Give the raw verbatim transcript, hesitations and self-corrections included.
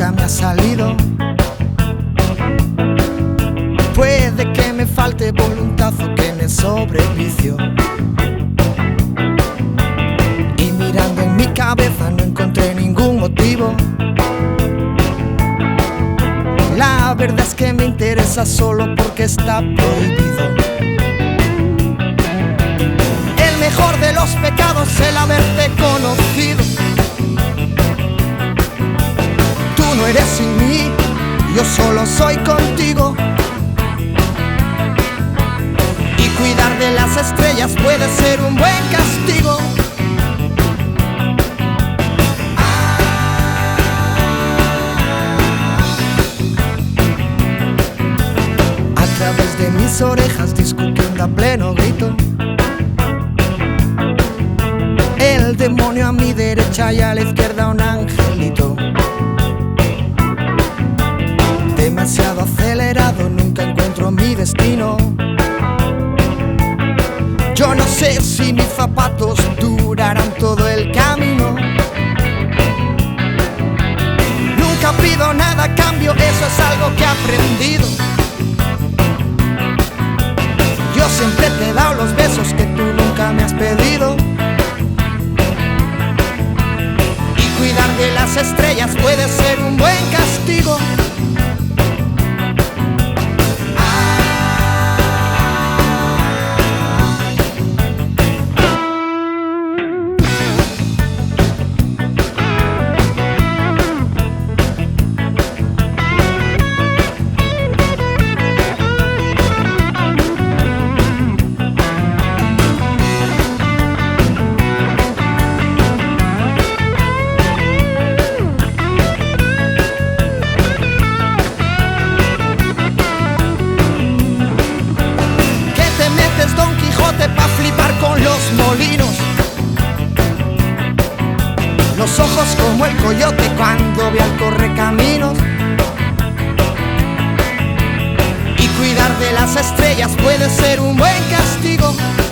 nunca me ha salido. Puede que me falte voluntad o que me sobrevicio. Y mirando en mi cabeza no encontré ningún motivo. La verdad es que me interesa solo porque está prohibido. El mejor de los pecados es el haberte conocido. Tú no eres sin mí, yo solo soy contigo. Y cuidar de las estrellas puede ser un buen castigo. A través de mis orejas discutiendo a pleno grito. El demonio a mi derecha y a la izquierda un angelito. Demasiado acelerado, nunca encuentro mi destino. Yo no sé si mis zapatos durarán todo el camino. Nunca pido nada a cambio, eso es algo que he aprendido. Yo siempre te he dado los besos que tú nunca me has pedido. Y cuidar de las estrellas puede ser un buen castigo. Don Quijote pa' flipar con los molinos, los ojos como el coyote cuando ve al correcaminos. Y cuidar de las estrellas puede ser un buen castigo.